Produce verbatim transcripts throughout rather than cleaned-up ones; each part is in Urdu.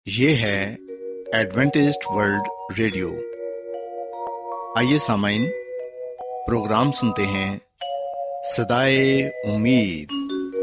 یہ ہے ایڈوینٹسٹ ورلڈ ریڈیو۔ آئیے سامعین، پروگرام سنتے ہیں صدائے امید۔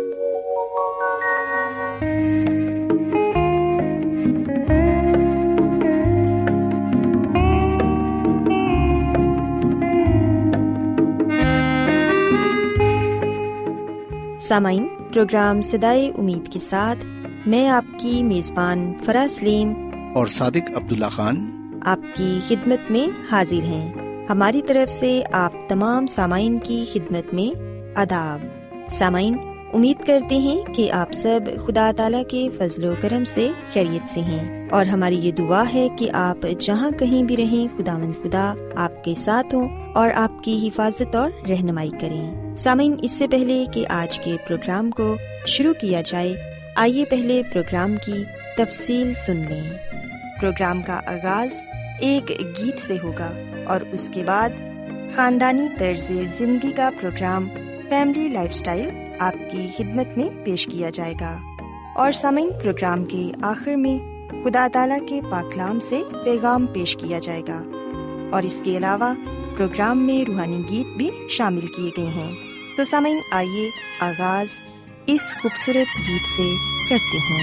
سامعین، پروگرام صدائے امید کے ساتھ میں آپ کی میزبان فرا سلیم اور صادق عبداللہ خان آپ کی خدمت میں حاضر ہیں۔ ہماری طرف سے آپ تمام سامعین کی خدمت میں آداب۔ سامعین، امید کرتے ہیں کہ آپ سب خدا تعالیٰ کے فضل و کرم سے خیریت سے ہیں، اور ہماری یہ دعا ہے کہ آپ جہاں کہیں بھی رہیں، خداوند خدا آپ کے ساتھ ہوں اور آپ کی حفاظت اور رہنمائی کریں۔ سامعین، اس سے پہلے کہ آج کے پروگرام کو شروع کیا جائے، آئیے پہلے پروگرام کی تفصیل سن لیں۔ پروگرام کا آغاز ایک گیت سے ہوگا اور اس کے بعد خاندانی طرز زندگی کا پروگرام فیملی لائف سٹائل آپ کی خدمت میں پیش کیا جائے گا، اور سامعین، پروگرام کے آخر میں خدا تعالیٰ کے پاک کلام سے پیغام پیش کیا جائے گا، اور اس کے علاوہ پروگرام میں روحانی گیت بھی شامل کیے گئے ہیں۔ تو سامعین، آئیے آغاز اس خوبصورت گیت سے کرتے ہیں۔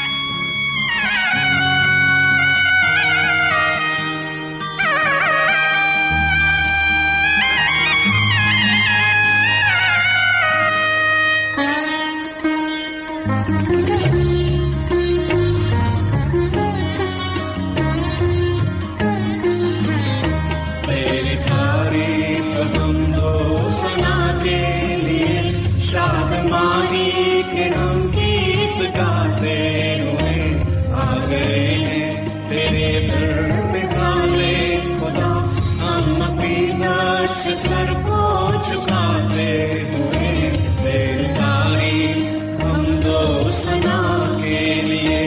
سر کو جھکاتے ہوئے تیری تعریف ہم دو ثنا کے لیے۔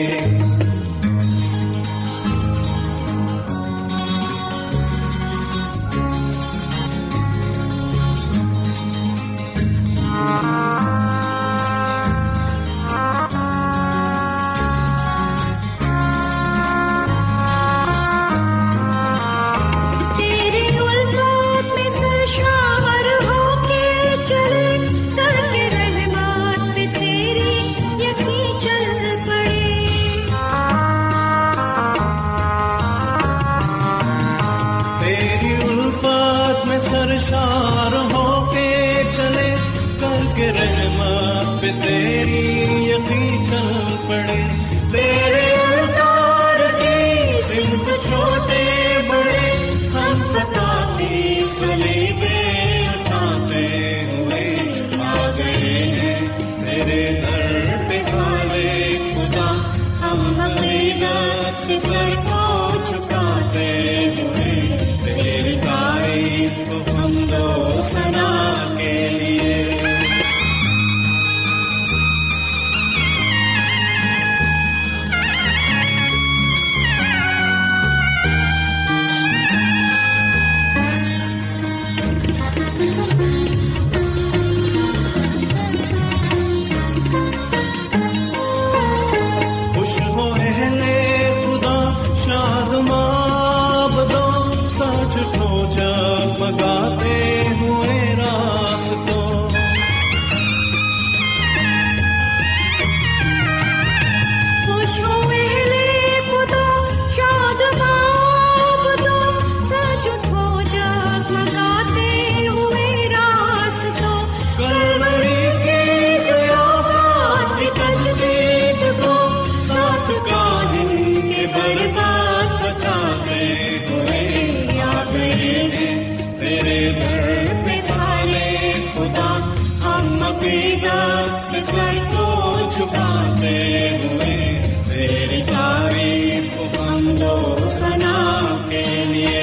سرشار ہو کے چلے کر کے رحمت پہ تیری یقین چل پڑے، تیرے اتار کی سمت چھوٹے بڑے ہم پتا کی صلیبیں اٹھاتے ہوئے آ گئے ہیں تیرے در پہ کھالے خدا، ہم عقیدت سے سر کو جھکاتے ہوئے تیری تعریف ہم دو ثنا کے لیے۔ خوش ہو اہل خدا شاد ماب دو، سچ کو جگمگاتے ہوئے راستوں، خوش ہوئے لے خدا شاد ماب دو، سچ کو جگمگاتے ہوئے راستوں، کلوری کی ضیافت کی تجدید کو ساتھ کاہن کے برباد بچاتے ہوئے آ گئے ہیں تیرے در پہ کھالے خدا، ہم عقیدت سے سر کو جھکاتے ہوئے تیری تعریف ہم دو ثنا کے لیے۔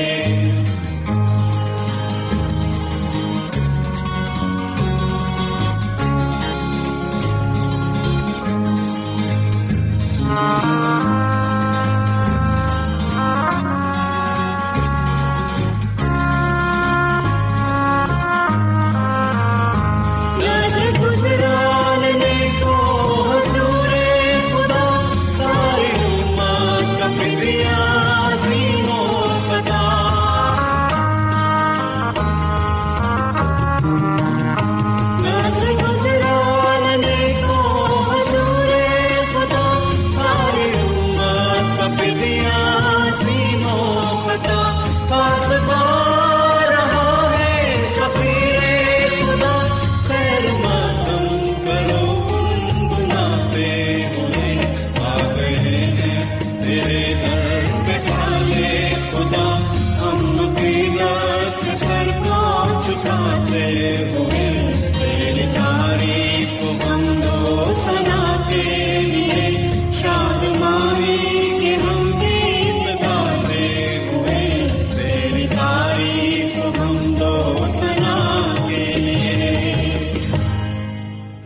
گزران کو حضور خدا ساری امت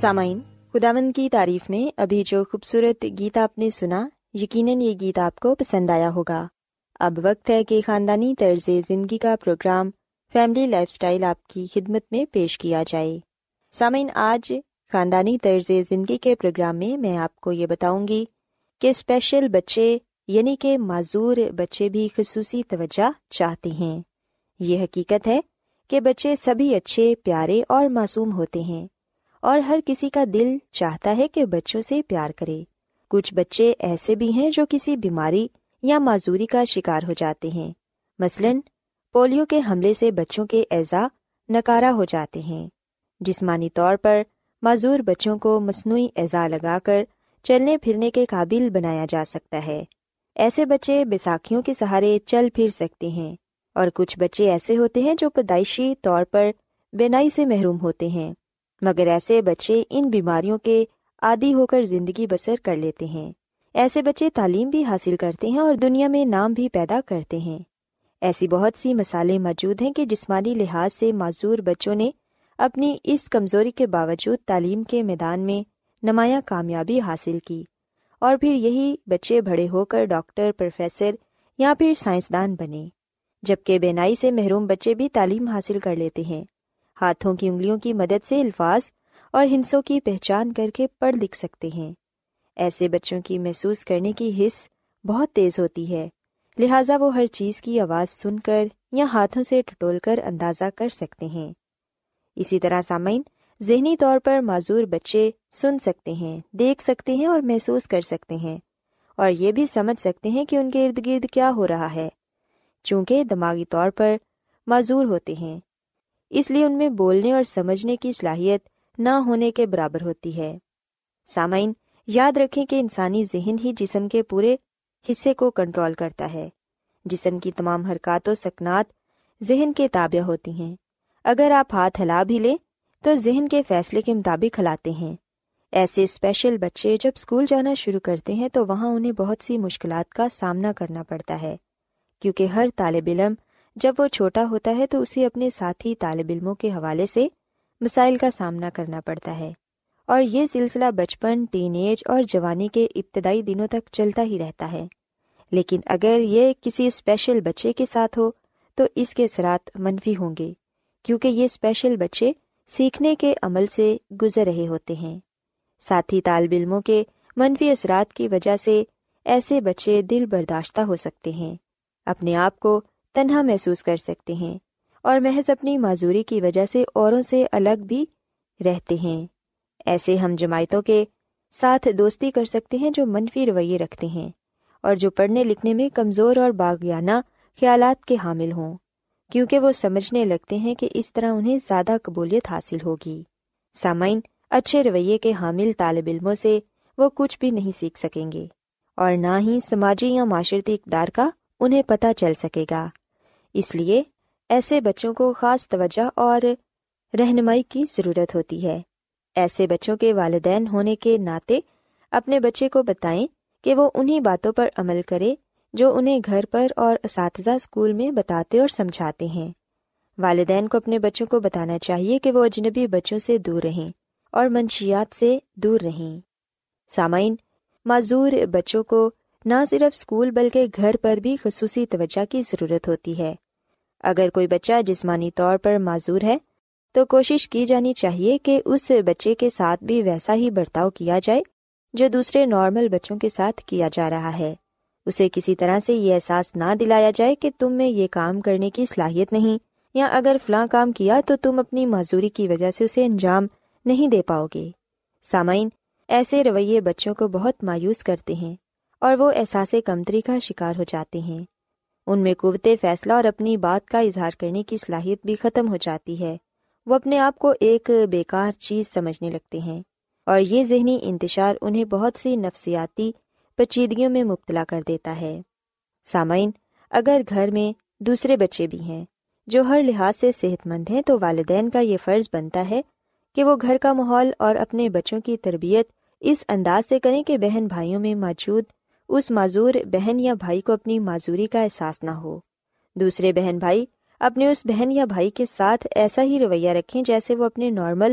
سامعین، خداوند کی تعریف میں ابھی جو خوبصورت گیت آپ نے سنا، یقیناً یہ گیت آپ کو پسند آیا ہوگا۔ اب وقت ہے کہ خاندانی طرز زندگی کا پروگرام فیملی لائف سٹائل آپ کی خدمت میں پیش کیا جائے۔ سامعین، آج خاندانی طرز زندگی کے پروگرام میں میں آپ کو یہ بتاؤں گی کہ اسپیشل بچے یعنی کہ معذور بچے بھی خصوصی توجہ چاہتے ہیں۔ یہ حقیقت ہے کہ بچے سبھی اچھے، پیارے اور معصوم ہوتے ہیں، اور ہر کسی کا دل چاہتا ہے کہ بچوں سے پیار کرے۔ کچھ بچے ایسے بھی ہیں جو کسی بیماری یا معذوری کا شکار ہو جاتے ہیں، مثلاً پولیو کے حملے سے بچوں کے اعضاء نکارہ ہو جاتے ہیں۔ جسمانی طور پر معذور بچوں کو مصنوعی اعضاء لگا کر چلنے پھرنے کے قابل بنایا جا سکتا ہے۔ ایسے بچے بیساکھیوں کے سہارے چل پھر سکتے ہیں، اور کچھ بچے ایسے ہوتے ہیں جو پیدائشی طور پر بینائی سے محروم ہوتے ہیں، مگر ایسے بچے ان بیماریوں کے عادی ہو کر زندگی بسر کر لیتے ہیں۔ ایسے بچے تعلیم بھی حاصل کرتے ہیں اور دنیا میں نام بھی پیدا کرتے ہیں۔ ایسی بہت سی مثالیں موجود ہیں کہ جسمانی لحاظ سے معذور بچوں نے اپنی اس کمزوری کے باوجود تعلیم کے میدان میں نمایاں کامیابی حاصل کی، اور پھر یہی بچے بڑے ہو کر ڈاکٹر، پروفیسر یا پھر سائنسدان بنے۔ جبکہ بینائی سے محروم بچے بھی تعلیم حاصل کر لیتے ہیں، ہاتھوں کی انگلیوں کی مدد سے الفاظ اور ہندسوں کی پہچان کر کے پڑھ لکھ سکتے ہیں۔ ایسے بچوں کی محسوس کرنے کی حس بہت تیز ہوتی ہے، لہٰذا وہ ہر چیز کی آواز سن کر یا ہاتھوں سے ٹٹول کر اندازہ کر سکتے ہیں۔ اسی طرح سامعین، ذہنی طور پر معذور بچے سن سکتے ہیں، دیکھ سکتے ہیں اور محسوس کر سکتے ہیں، اور یہ بھی سمجھ سکتے ہیں کہ ان کے ارد گرد کیا ہو رہا ہے، چونکہ دماغی طور پر معذور ہوتے ہیں، اس لیے ان میں بولنے اور سمجھنے کی صلاحیت نہ ہونے کے برابر ہوتی ہے۔ سامعین، یاد رکھیں کہ انسانی ذہن ہی جسم کے پورے حصے کو کنٹرول کرتا ہے۔ جسم کی تمام حرکات و سکنات ذہن کے تابع ہوتی ہیں۔ اگر آپ ہاتھ ہلا بھی لیں تو ذہن کے فیصلے کے مطابق ہلاتے ہیں۔ ایسے اسپیشل بچے جب اسکول جانا شروع کرتے ہیں تو وہاں انہیں بہت سی مشکلات کا سامنا کرنا پڑتا ہے، کیونکہ ہر طالب علم جب وہ چھوٹا ہوتا ہے تو اسے اپنے ساتھی طالب علموں کے حوالے سے مسائل کا سامنا کرنا پڑتا ہے، اور یہ سلسلہ بچپن، ٹین ایج اور جوانی کے ابتدائی دنوں تک چلتا ہی رہتا ہے۔ لیکن اگر یہ کسی اسپیشل بچے کے ساتھ ہو تو اس کے اثرات منفی ہوں گے، کیونکہ یہ اسپیشل بچے سیکھنے کے عمل سے گزر رہے ہوتے ہیں۔ ساتھی طالب علموں کے منفی اثرات کی وجہ سے ایسے بچے دل برداشتہ ہو سکتے ہیں، اپنے آپ کو تنہا محسوس کر سکتے ہیں، اور محض اپنی معذوری کی وجہ سے اوروں سے الگ بھی رہتے ہیں۔ ایسے ہم جماعتوں کے ساتھ دوستی کر سکتے ہیں جو منفی رویے رکھتے ہیں اور جو پڑھنے لکھنے میں کمزور اور باغیانہ خیالات کے حامل ہوں، کیونکہ وہ سمجھنے لگتے ہیں کہ اس طرح انہیں زیادہ قبولیت حاصل ہوگی۔ سامعین، اچھے رویے کے حامل طالب علموں سے وہ کچھ بھی نہیں سیکھ سکیں گے، اور نہ ہی سماجی یا معاشرتی اقدار کا انہیں پتہ چل سکے گا۔ اس لیے ایسے بچوں کو خاص توجہ اور رہنمائی کی ضرورت ہوتی ہے۔ ایسے بچوں کے والدین ہونے کے ناطے اپنے بچے کو بتائیں کہ وہ انہی باتوں پر عمل کرے جو انہیں گھر پر اور اساتذہ اسکول میں بتاتے اور سمجھاتے ہیں۔ والدین کو اپنے بچوں کو بتانا چاہیے کہ وہ اجنبی بچوں سے دور رہیں اور منشیات سے دور رہیں۔ سامعین، معذور بچوں کو نہ صرف اسکول بلکہ گھر پر بھی خصوصی توجہ کی ضرورت ہوتی ہے۔ اگر کوئی بچہ جسمانی طور پر معذور ہے تو کوشش کی جانی چاہیے کہ اس بچے کے ساتھ بھی ویسا ہی برتاؤ کیا جائے جو دوسرے نارمل بچوں کے ساتھ کیا جا رہا ہے۔ اسے کسی طرح سے یہ احساس نہ دلایا جائے کہ تم میں یہ کام کرنے کی صلاحیت نہیں، یا اگر فلاں کام کیا تو تم اپنی معذوری کی وجہ سے اسے انجام نہیں دے پاؤ گے۔ سامعین، ایسے رویے بچوں کو بہت مایوس کرتے ہیں اور وہ احساس کمتری کا شکار ہو جاتے ہیں۔ ان میں قوت فیصلہ اور اپنی بات کا اظہار کرنے کی صلاحیت بھی ختم ہو جاتی ہے۔ وہ اپنے آپ کو ایک بیکار چیز سمجھنے لگتے ہیں، اور یہ ذہنی انتشار انہیں بہت سی نفسیاتی پیچیدگیوں میں مبتلا کر دیتا ہے۔ سامعین، اگر گھر میں دوسرے بچے بھی ہیں جو ہر لحاظ سے صحت مند ہیں تو والدین کا یہ فرض بنتا ہے کہ وہ گھر کا ماحول اور اپنے بچوں کی تربیت اس انداز سے کریں کہ بہن بھائیوں میں موجود اس معذور بہن یا بھائی کو اپنی معذوری کا احساس نہ ہو۔ دوسرے بہن بھائی اپنے اس بہن یا بھائی کے ساتھ ایسا ہی رویہ رکھیں جیسے وہ اپنے نارمل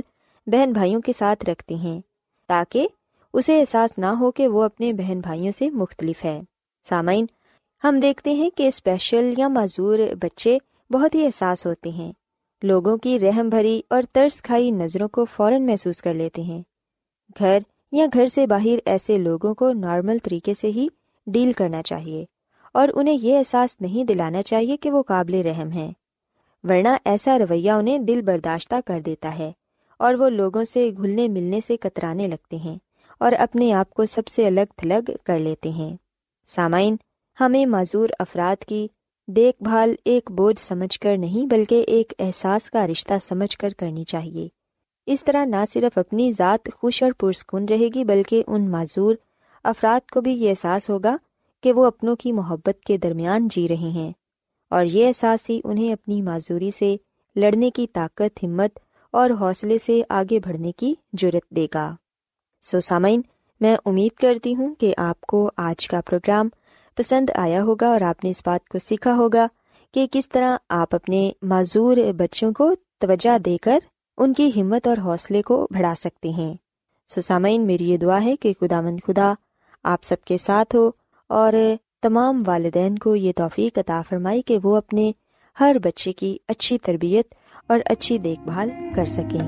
بہن بھائیوں کے ساتھ رکھتے ہیں تاکہ اسے احساس نہ ہو کہ وہ اپنے بہن بھائیوں سے مختلف ہے۔ سامعین، ہم دیکھتے ہیں کہ اسپیشل یا معذور بچے بہت ہی حساس ہوتے ہیں، لوگوں کی رحم بھری اور ترس کھائی نظروں کو فوراً محسوس کر لیتے ہیں۔ گھر یا گھر سے باہر ایسے لوگوں کو نارمل طریقے سے ہی ڈیل کرنا چاہیے اور انہیں یہ احساس نہیں دلانا چاہیے کہ وہ قابل رحم ہیں، ورنہ ایسا رویہ انہیں دل برداشتہ کر دیتا ہے اور وہ لوگوں سے گھلنے ملنے سے کترانے لگتے ہیں اور اپنے آپ کو سب سے الگ تھلگ کر لیتے ہیں۔ سامعین، ہمیں معذور افراد کی دیکھ بھال ایک بوجھ سمجھ کر نہیں بلکہ ایک احساس کا رشتہ سمجھ کر کرنی چاہیے۔ اس طرح نہ صرف اپنی ذات خوش اور پرسکون رہے گی بلکہ ان معذور افراد کو بھی یہ احساس ہوگا کہ وہ اپنوں کی محبت کے درمیان جی رہے ہیں، اور یہ احساس ہی انہیں اپنی معذوری سے لڑنے کی طاقت، ہمت اور حوصلے سے آگے بڑھنے کی جرأت دے گا۔ سو سامعین، میں امید کرتی ہوں کہ آپ کو آج کا پروگرام پسند آیا ہوگا اور آپ نے اس بات کو سیکھا ہوگا کہ کس طرح آپ اپنے معذور بچوں کو توجہ دے کر ان کی ہمت اور حوصلے کو بڑھا سکتے ہیں۔ سو سامعین، میری یہ دعا ہے کہ خداوند خدا آپ سب کے ساتھ ہو اور تمام والدین کو یہ توفیق عطا فرمائی کہ وہ اپنے ہر بچے کی اچھی تربیت اور اچھی دیکھ بھال کر سکیں۔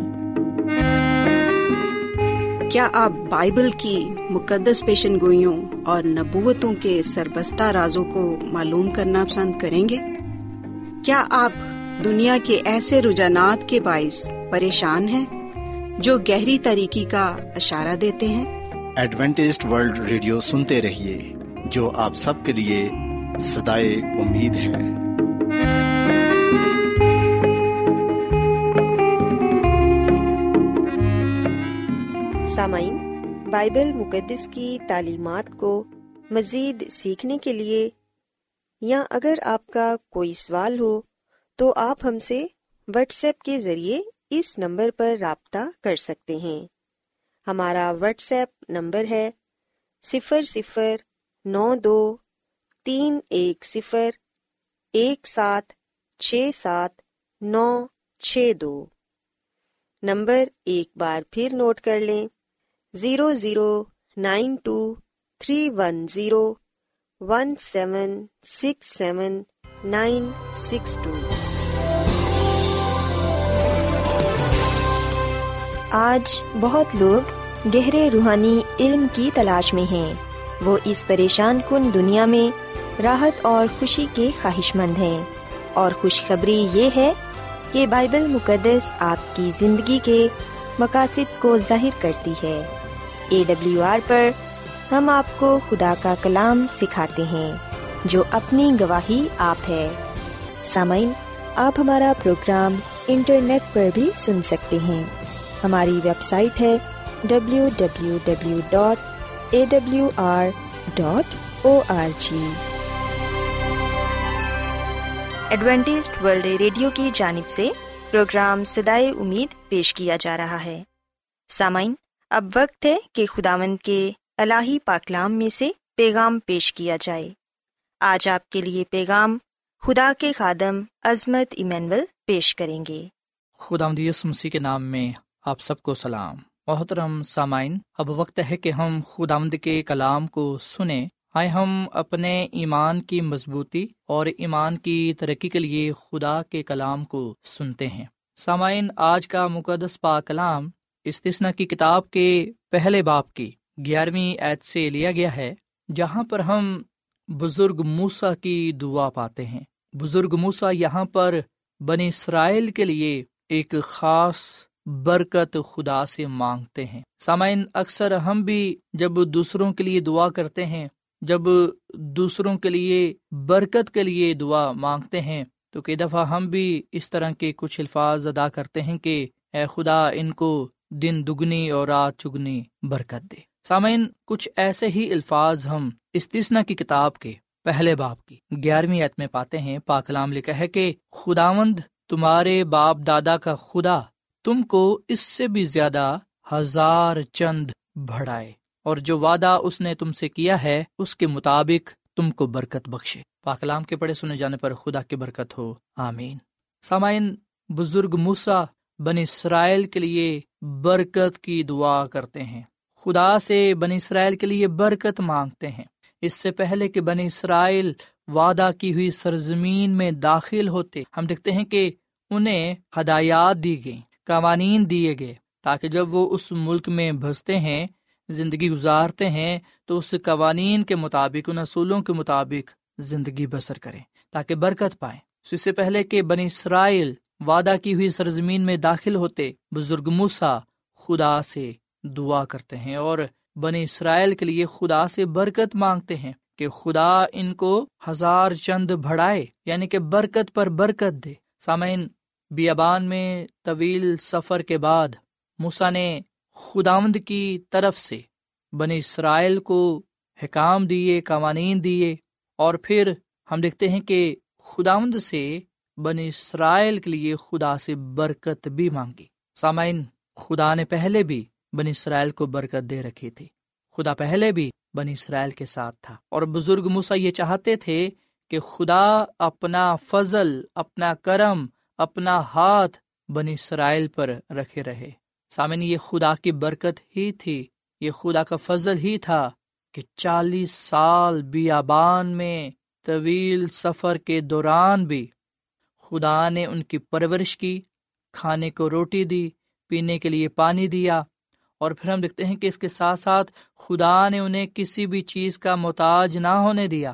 کیا آپ بائبل کی مقدس پیشن گوئیوں اور نبوتوں کے سربستہ رازوں کو معلوم کرنا پسند کریں گے؟ کیا آپ دنیا کے ایسے رجحانات کے باعث پریشان ہیں جو گہری تاریکی کا اشارہ دیتے ہیں؟ ایڈوینٹسٹ ورلڈ ریڈیو سنتے رہیے، جو آپ سب کے لیے صدائے امید ہے۔ سامعین، بائبل مقدس کی تعلیمات کو مزید سیکھنے کے لیے یا اگر آپ کا کوئی سوال ہو تو آپ ہم سے واٹس ایپ کے ذریعے اس نمبر پر رابطہ کر سکتے ہیں۔ ہمارا واٹس ایپ نمبر ہے صفر صفر نو دو تین ایک صفر ایک سات چھ سات نو چھ دو۔ نمبر ایک بار پھر نوٹ کر لیں، zero zero nine two three one zero one seven six seven nine six two. آج بہت لوگ گہرے روحانی علم کی تلاش میں ہیں، وہ اس پریشان کن دنیا میں راحت اور خوشی کے خواہش مند ہیں، اور خوشخبری یہ ہے کہ بائبل مقدس آپ کی زندگی کے مقاصد کو ظاہر کرتی ہے۔ اے ڈبلیو آر پر ہم آپ کو خدا کا کلام سکھاتے ہیں جو اپنی گواہی آپ ہے۔ سامعین، آپ ہمارا پروگرام انٹرنیٹ پر بھی سن سکتے ہیں۔ ہماری ویب سائٹ ہے W W W dot A W R dot O R G. Adventist World Radio کی جانب سے پروگرام صدائے امید پیش کیا جا رہا ہے۔ سامعین، اب وقت ہے کہ خداوند کے الہی پاکلام میں سے پیغام پیش کیا جائے۔ آج آپ کے لیے پیغام خدا کے خادم عظمت ایمینول پیش کریں گے۔ خداوند یسوع مسیح کے نام میں آپ سب کو سلام۔ محترم سامعین، اب وقت ہے کہ ہم خداوند کے کلام کو سنیں۔ آئے ہم اپنے ایمان کی مضبوطی اور ایمان کی ترقی کے لیے خدا کے کلام کو سنتے ہیں۔ سامعین، آج کا مقدس پاک کلام استثنا کی کتاب کے پہلے باب کی گیارہویں آیت سے لیا گیا ہے، جہاں پر ہم بزرگ موسیٰ کی دعا پاتے ہیں۔ بزرگ موسیٰ یہاں پر بنی اسرائیل کے لیے ایک خاص برکت خدا سے مانگتے ہیں۔ سامعین، اکثر ہم بھی جب دوسروں کے لیے دعا کرتے ہیں، جب دوسروں کے لیے برکت کے لیے دعا مانگتے ہیں، تو کئی دفعہ ہم بھی اس طرح کے کچھ الفاظ ادا کرتے ہیں کہ اے خدا ان کو دن دگنی اور رات چگنی برکت دے۔ سامعین، کچھ ایسے ہی الفاظ ہم استثنا کی کتاب کے پہلے باب کی گیارہویں آیت میں پاتے ہیں۔ پاک کلام لکھا ہے کہ خداوند تمہارے باپ دادا کا خدا تم کو اس سے بھی زیادہ ہزار چند بڑھائے، اور جو وعدہ اس نے تم سے کیا ہے اس کے مطابق تم کو برکت بخشے۔ پاک کلام کے پڑھے سنے جانے پر خدا کی برکت ہو، آمین۔ سامعین، بزرگ موسیٰ بنی اسرائیل کے لیے برکت کی دعا کرتے ہیں، خدا سے بنی اسرائیل کے لیے برکت مانگتے ہیں۔ اس سے پہلے کہ بنی اسرائیل وعدہ کی ہوئی سرزمین میں داخل ہوتے، ہم دیکھتے ہیں کہ انہیں ہدایات دی گئیں، قوانین دیے گئے، تاکہ جب وہ اس ملک میں بستے ہیں، زندگی گزارتے ہیں، تو اس قوانین کے مطابق، ان اصولوں کے مطابق زندگی بسر کریں تاکہ برکت پائیں۔ اس سے پہلے کہ بنی اسرائیل وعدہ کی ہوئی سرزمین میں داخل ہوتے، بزرگ موسیٰ خدا سے دعا کرتے ہیں اور بنی اسرائیل کے لیے خدا سے برکت مانگتے ہیں کہ خدا ان کو ہزار چند بڑھائے، یعنی کہ برکت پر برکت دے۔ سامعین، بیابان میں طویل سفر کے بعد موسیٰ نے خداوند کی طرف سے بنی اسرائیل کو حکام دیے، قوانین دیے، اور پھر ہم دیکھتے ہیں کہ خداوند سے بنی اسرائیل کے لیے خدا سے برکت بھی مانگی۔ سامعین، خدا نے پہلے بھی بنی اسرائیل کو برکت دے رکھی تھی، خدا پہلے بھی بنی اسرائیل کے ساتھ تھا، اور بزرگ موسیٰ یہ چاہتے تھے کہ خدا اپنا فضل، اپنا کرم، اپنا ہاتھ بنی اسرائیل پر رکھے رہے۔ سامعین، یہ خدا کی برکت ہی تھی، یہ خدا کا فضل ہی تھا کہ چالیس سال بیابان میں طویل سفر کے دوران بھی خدا نے ان کی پرورش کی، کھانے کو روٹی دی، پینے کے لیے پانی دیا، اور پھر ہم دیکھتے ہیں کہ اس کے ساتھ ساتھ خدا نے انہیں کسی بھی چیز کا محتاج نہ ہونے دیا،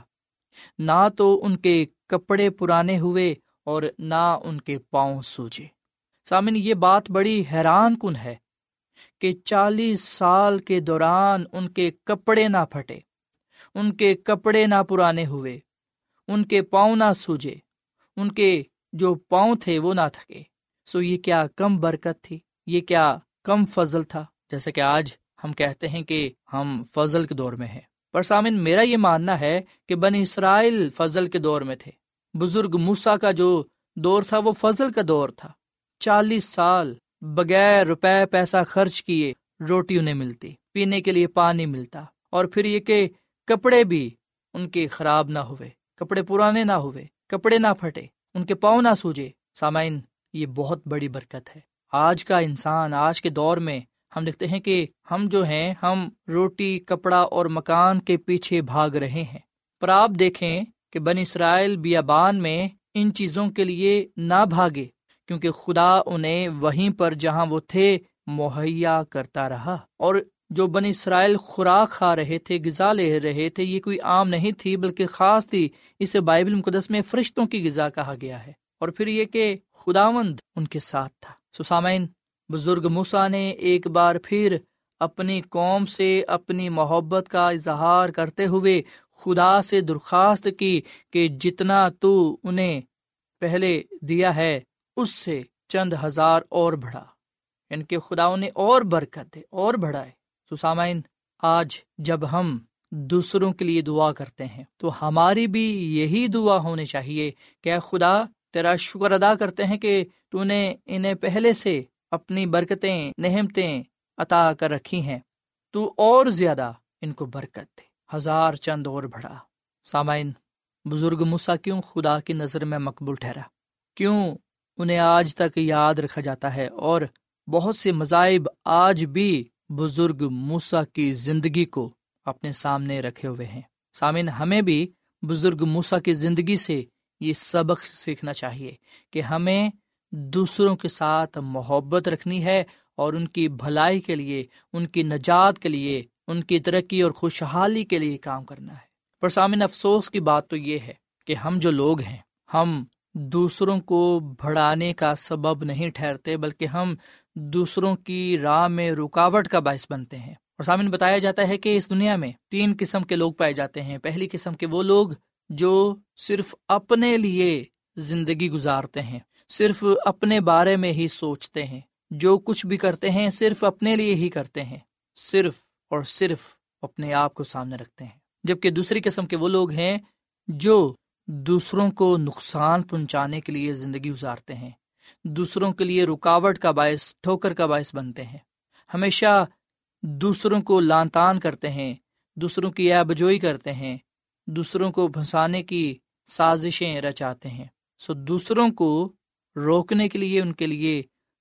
نہ تو ان کے کپڑے پرانے ہوئے اور نہ ان کے پاؤں سوجے۔ سامن، یہ بات بڑی حیران کن ہے کہ چالیس سال کے دوران ان کے کپڑے نہ پھٹے، ان کے کپڑے نہ پرانے ہوئے، ان کے پاؤں نہ سوجے، ان کے جو پاؤں تھے وہ نہ تھکے۔ سو یہ کیا کم برکت تھی، یہ کیا کم فضل تھا، جیسے کہ آج ہم کہتے ہیں کہ ہم فضل کے دور میں ہیں۔ پر سامن، میرا یہ ماننا ہے کہ بنی اسرائیل فضل کے دور میں تھے۔ بزرگ موسیٰ کا جو دور تھا وہ فضل کا دور تھا۔ چالیس سال بغیر روپے پیسہ خرچ کیے روٹی انہیں ملتی، پینے کے لیے پانی ملتا، اور پھر یہ کہ کپڑے بھی ان کے خراب نہ ہوئے، کپڑے پرانے نہ ہوئے، کپڑے نہ پھٹے، ان کے پاؤں نہ سوجے۔ سامعین، یہ بہت بڑی برکت ہے۔ آج کا انسان، آج کے دور میں ہم دیکھتے ہیں کہ ہم جو ہیں، ہم روٹی، کپڑا اور مکان کے پیچھے بھاگ رہے ہیں۔ پر آپ دیکھیں کہ بنی اسرائیل بیابان میں ان چیزوں کے لیے نہ بھاگے، کیونکہ خدا انہیں وہیں پر جہاں وہ تھے مہیا کرتا رہا۔ اور جو بنی اسرائیل خوراک کھا رہے تھے، غذا لے رہے تھے، یہ کوئی عام نہیں تھی بلکہ خاص تھی۔ اسے بائبل مقدس میں فرشتوں کی غذا کہا گیا ہے، اور پھر یہ کہ خداوند ان کے ساتھ تھا۔ سو سامعین، بزرگ موسیٰ نے ایک بار پھر اپنی قوم سے اپنی محبت کا اظہار کرتے ہوئے خدا سے درخواست کی کہ جتنا تو انہیں پہلے دیا ہے اس سے چند ہزار اور بڑھا، ان کے خدا انہیں اور برکت دے اور بڑھائے۔ تو سامعین، آج جب ہم دوسروں کے لیے دعا کرتے ہیں تو ہماری بھی یہی دعا ہونی چاہیے کہ اے خدا، تیرا شکر ادا کرتے ہیں کہ تو نے انہیں پہلے سے اپنی برکتیں، نعمتیں عطا کر رکھی ہیں، تو اور زیادہ ان کو برکت دے، ہزار چند اور بڑھا۔ سامعین، بزرگ موسیٰ کیوں خدا کی نظر میں مقبول ٹھہرا؟ کیوں انہیں آج تک یاد رکھا جاتا ہے؟ اور بہت سے مذاہب آج بھی بزرگ موسیٰ کی زندگی کو اپنے سامنے رکھے ہوئے ہیں۔ سامعین، ہمیں بھی بزرگ موسیٰ کی زندگی سے یہ سبق سیکھنا چاہیے کہ ہمیں دوسروں کے ساتھ محبت رکھنی ہے اور ان کی بھلائی کے لیے، ان کی نجات کے لیے، ان کی ترقی اور خوشحالی کے لیے کام کرنا ہے۔ پر سامعین، افسوس کی بات تو یہ ہے کہ ہم جو لوگ ہیں، ہم دوسروں کو بڑھانے کا سبب نہیں ٹھہرتے بلکہ ہم دوسروں کی راہ میں رکاوٹ کا باعث بنتے ہیں۔ اور سامعین، بتایا جاتا ہے کہ اس دنیا میں تین قسم کے لوگ پائے جاتے ہیں۔ پہلی قسم کے وہ لوگ جو صرف اپنے لیے زندگی گزارتے ہیں، صرف اپنے بارے میں ہی سوچتے ہیں، جو کچھ بھی کرتے ہیں صرف اپنے لیے ہی کرتے ہیں، صرف اور صرف اپنے آپ کو سامنے رکھتے ہیں۔ جبکہ دوسری قسم کے وہ لوگ ہیں جو دوسروں کو نقصان پہنچانے کے لیے زندگی گزارتے ہیں، دوسروں کے لیے رکاوٹ کا باعث، ٹھوکر کا باعث بنتے ہیں، ہمیشہ دوسروں کو لعن طعن کرتے ہیں، دوسروں کی عیب جوئی کرتے ہیں، دوسروں کو پھنسانے کی سازشیں رچاتے ہیں۔ سو دوسروں کو روکنے کے لیے، ان کے لیے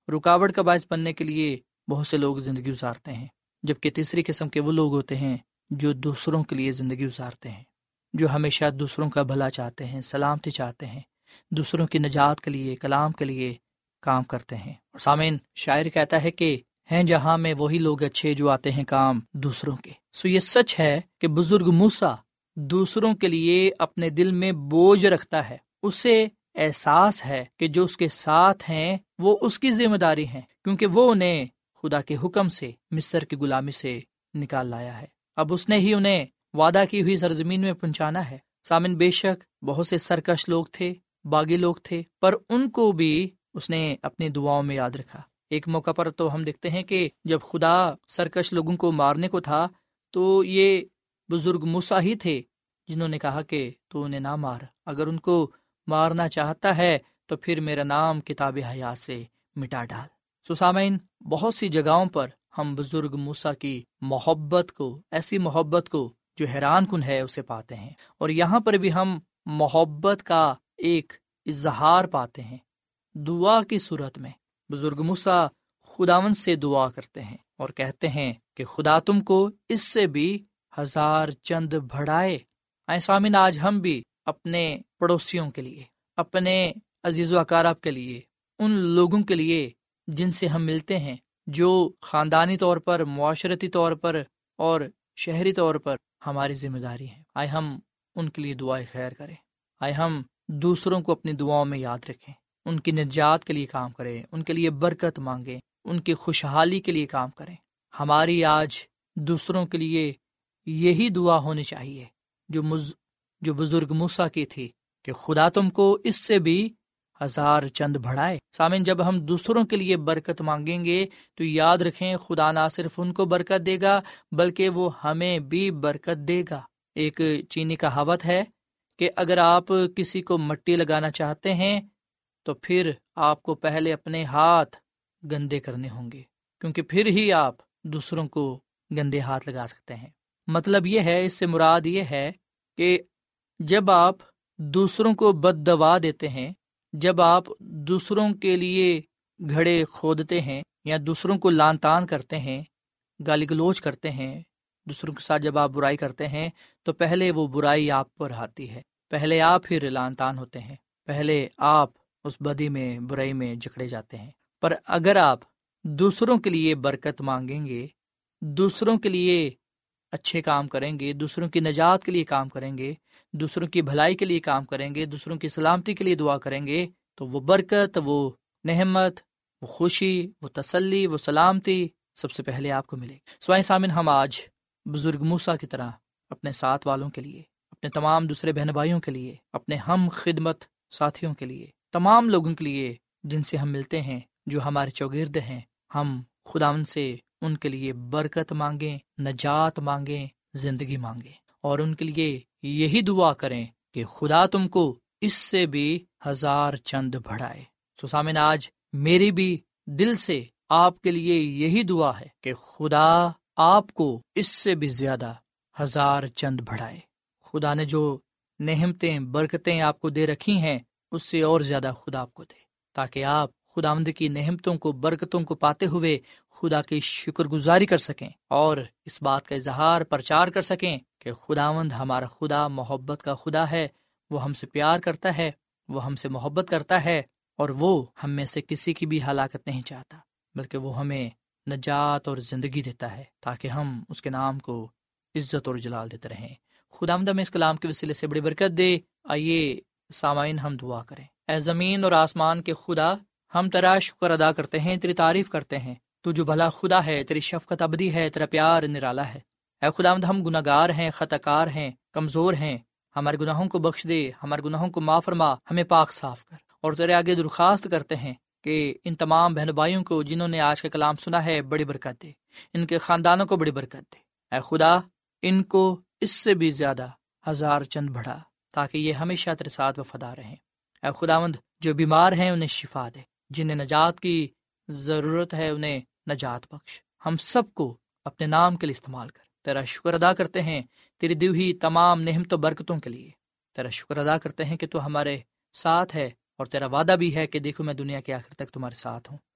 رکاوٹ کا باعث بننے کے لیے بہت سے لوگ زندگی گزارتے ہیں، جبکہ تیسری قسم کے وہ لوگ ہوتے ہیں جو دوسروں کے لیے زندگی گزارتے ہیں، جو ہمیشہ دوسروں کا بھلا چاہتے ہیں، سلامتی چاہتے ہیں، دوسروں کی نجات کے لیے، کلام کے لیے کام کرتے ہیں۔ اور سامعین، شاعر کہتا ہے کہ ہیں جہاں میں وہی لوگ اچھے جو آتے ہیں کام دوسروں کے۔ سو یہ سچ ہے کہ بزرگ موسیٰ دوسروں کے لیے اپنے دل میں بوجھ رکھتا ہے، اسے احساس ہے کہ جو اس کے ساتھ ہیں وہ اس کی ذمہ داری ہیں، کیونکہ وہ انہیں خدا کے حکم سے مصر کی غلامی سے نکال لایا ہے۔ اب اس نے ہی انہیں وعدہ کی ہوئی سرزمین میں پہنچانا ہے۔ سامن، بے شک بہت سے سرکش لوگ تھے، باغی لوگ تھے، پر ان کو بھی اس نے اپنی دعاؤں میں یاد رکھا۔ ایک موقع پر تو ہم دیکھتے ہیں کہ جب خدا سرکش لوگوں کو مارنے کو تھا تو یہ بزرگ موسیٰ ہی تھے جنہوں نے کہا کہ تو انہیں نہ مار، اگر ان کو مارنا چاہتا ہے تو پھر میرا نام کتاب حیات سے مٹا ڈال۔ سو سامعین، بہت سی جگہوں پر ہم بزرگ موسیٰ کی محبت کو، ایسی محبت کو جو حیران کن ہے، اسے پاتے ہیں، اور یہاں پر بھی ہم محبت کا ایک اظہار پاتے ہیں دعا کی صورت میں۔ بزرگ موسیٰ خداوند سے دعا کرتے ہیں اور کہتے ہیں کہ خدا تم کو اس سے بھی ہزار چند بڑھائے۔ اے سامن، آج ہم بھی اپنے پڑوسیوں کے لیے، اپنے عزیز و اقارب کے لیے، ان لوگوں کے لیے جن سے ہم ملتے ہیں، جو خاندانی طور پر، معاشرتی طور پر اور شہری طور پر ہماری ذمہ داری ہے، آئے ہم ان کے لیے دعائیں خیر کریں، آئے ہم دوسروں کو اپنی دعاؤں میں یاد رکھیں، ان کی نجات کے لیے کام کریں، ان کے لیے برکت مانگیں، ان کی خوشحالی کے لیے کام کریں۔ ہماری آج دوسروں کے لیے یہی دعا ہونی چاہیے جو مز... جو بزرگ موسیٰ کی تھی کہ خدا تم کو اس سے بھی ہزار چند بڑھائے۔ سامن، جب ہم دوسروں کے لیے برکت مانگیں گے تو یاد رکھیں خدا نہ صرف ان کو برکت دے گا بلکہ وہ ہمیں بھی برکت دے گا۔ ایک چینی کہاوت ہے کہ اگر آپ کسی کو مٹی لگانا چاہتے ہیں تو پھر آپ کو پہلے اپنے ہاتھ گندے کرنے ہوں گے، کیونکہ پھر ہی آپ دوسروں کو گندے ہاتھ لگا سکتے ہیں۔ مطلب یہ ہے، اس سے مراد یہ ہے کہ جب آپ دوسروں کو بد دعا دیتے ہیں، جب آپ دوسروں کے لیے گھڑے کھودتے ہیں یا دوسروں کو لعن طعن کرتے ہیں، گالی گلوچ کرتے ہیں، دوسروں کے ساتھ جب آپ برائی کرتے ہیں تو پہلے وہ برائی آپ پر آتی ہے، پہلے آپ پھر لعن طعن ہوتے ہیں، پہلے آپ اس بدی میں، برائی میں جکڑے جاتے ہیں۔ پر اگر آپ دوسروں کے لیے برکت مانگیں گے، دوسروں کے لیے اچھے کام کریں گے، دوسروں کی نجات کے لیے کام کریں گے، دوسروں کی بھلائی کے لیے کام کریں گے، دوسروں کی سلامتی کے لیے دعا کریں گے، تو وہ برکت، وہ نعمت، وہ خوشی، وہ تسلی، وہ سلامتی سب سے پہلے آپ کو ملے گی۔ سوائے سامن، ہم آج بزرگ موسیٰ کی طرح اپنے ساتھ والوں کے لیے، اپنے تمام دوسرے بہن بھائیوں کے لیے، اپنے ہم خدمت ساتھیوں کے لیے، تمام لوگوں کے لیے جن سے ہم ملتے ہیں، جو ہمارے چوگرد ہیں، ہم خداوند سے ان کے لیے برکت مانگیں، نجات مانگیں، زندگی مانگیں، اور ان کے لیے یہی دعا کریں کہ خدا تم کو اس سے بھی ہزار چند بڑھائے۔ سو سامن، آج میری بھی دل سے آپ کے لیے یہی دعا ہے کہ خدا آپ کو اس سے بھی زیادہ ہزار چند بڑھائے۔ خدا نے جو نعمتیں، برکتیں آپ کو دے رکھی ہیں، اس سے اور زیادہ خدا آپ کو دے، تاکہ آپ خداوند کی نعمتوں کو، برکتوں کو پاتے ہوئے خدا کی شکر گزاری کر سکیں اور اس بات کا اظہار، پرچار کر سکیں کہ خداوند ہمارا خدا محبت کا خدا ہے، وہ ہم سے پیار کرتا ہے، وہ ہم سے محبت کرتا ہے، اور وہ ہم میں سے کسی کی بھی ہلاکت نہیں چاہتا، بلکہ وہ ہمیں نجات اور زندگی دیتا ہے تاکہ ہم اس کے نام کو عزت اور جلال دیتے رہیں۔ خداوند ہمیں اس کلام کے وسیلے سے بڑی برکت دے۔ آئیے سامعین، ہم دعا کریں۔ اے زمین اور آسمان کے خدا، ہم تیرا شکر ادا کرتے ہیں، تیری تعریف کرتے ہیں، تو جو بھلا خدا ہے، تیری شفقت ابدی ہے، تیرا پیار نرالا ہے۔ اے خداوند، ہم گناہ گار ہیں، خطا کار ہیں، کمزور ہیں، ہمارے گناہوں کو بخش دے، ہمارے گناہوں کو معاف فرما، ہمیں پاک صاف کر، اور تیرے آگے درخواست کرتے ہیں کہ ان تمام بہن بھائیوں کو جنہوں نے آج کا کلام سنا ہے بڑی برکت دے، ان کے خاندانوں کو بڑی برکت دے۔ اے خدا، ان کو اس سے بھی زیادہ ہزار چند بڑھا، تاکہ یہ ہمیشہ تیرے ساتھ وفادار رہیں۔ اے خداوند، جو بیمار ہیں انہیں شفا دے، جنہیں نجات کی ضرورت ہے انہیں نجات بخش۔ ہم سب کو اپنے نام کے لیے استعمال کر۔ تیرا شکر ادا کرتے ہیں تیری دی ہوئی تمام نعمت و برکتوں کے لیے۔ تیرا شکر ادا کرتے ہیں کہ تو ہمارے ساتھ ہے، اور تیرا وعدہ بھی ہے کہ دیکھو میں دنیا کے آخر تک تمہارے ساتھ ہوں۔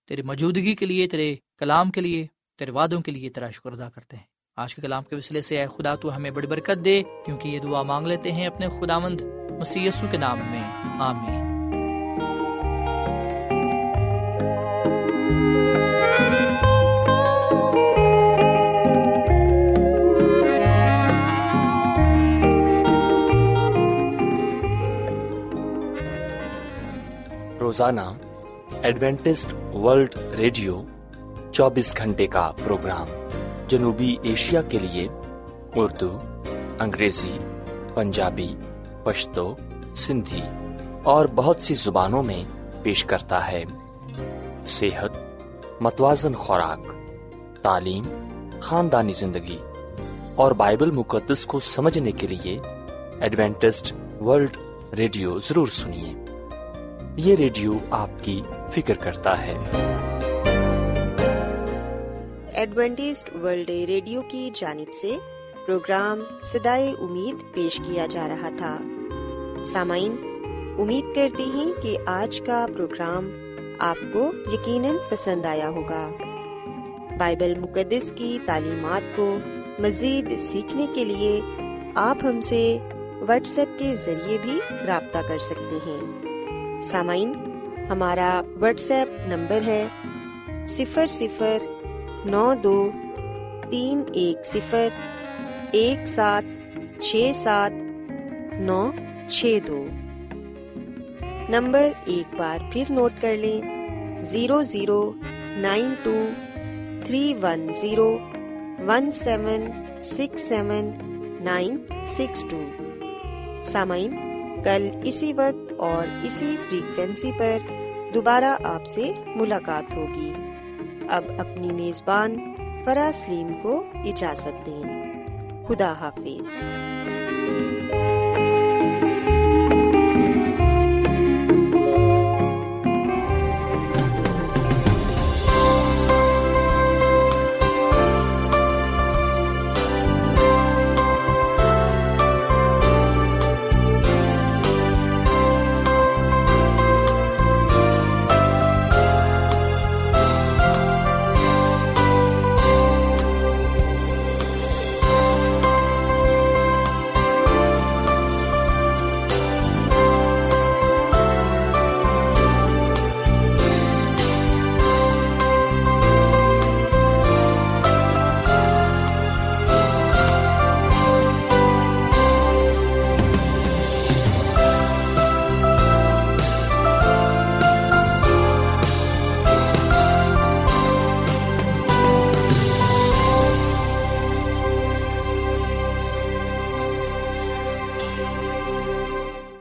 تیری موجودگی کے لیے، تیرے کلام کے لیے، تیرے وعدوں کے لیے تیرا شکر ادا کرتے ہیں۔ آج کے کلام کے وسیلے سے اے خدا تو ہمیں بڑی برکت دے، کیونکہ یہ دعا مانگ لیتے ہیں اپنے خداوند مسیح یسوع کے نام میں، آمین۔ روزانہ ایڈوینٹسٹ ورلڈ ریڈیو چوبیس گھنٹے کا پروگرام جنوبی ایشیا کے لیے اردو، انگریزی، پنجابی، پشتو، سندھی اور بہت سی زبانوں میں پیش کرتا ہے۔ صحت، متوازن خوراک، تعلیم، خاندانی زندگی اور بائبل مقدس کو سمجھنے کے لیے ایڈوینٹسٹ ورلڈ ریڈیو ضرور سنیے۔ یہ ریڈیو آپ کی فکر کرتا ہے۔ ایڈوینٹسٹ ورلڈ ریڈیو کی جانب سے پروگرام صدائے امید پیش کیا جا رہا تھا۔ سامعین، امید کرتے ہیں کہ آج کا پروگرام آپ کو یقیناً پسند آیا ہوگا۔ بائبل مقدس کی تعلیمات کو مزید سیکھنے کے لیے آپ ہم سے واٹس ایپ کے ذریعے بھی رابطہ کر سکتے ہیں۔ سامعین، ہمارا واٹس ایپ نمبر ہے صفر صفر نو دو تین ایک صفر ایک سات چھ سات نو چھ دو۔ نمبر ایک بار پھر نوٹ کر لیں، zero zero nine two three one zero one seven six seven nine six two. سامعین، کل اسی وقت اور اسی فریکوینسی پر دوبارہ آپ سے ملاقات ہوگی۔ اب اپنی میزبان فرا سلیم کو اجازت دیں۔ خدا حافظ۔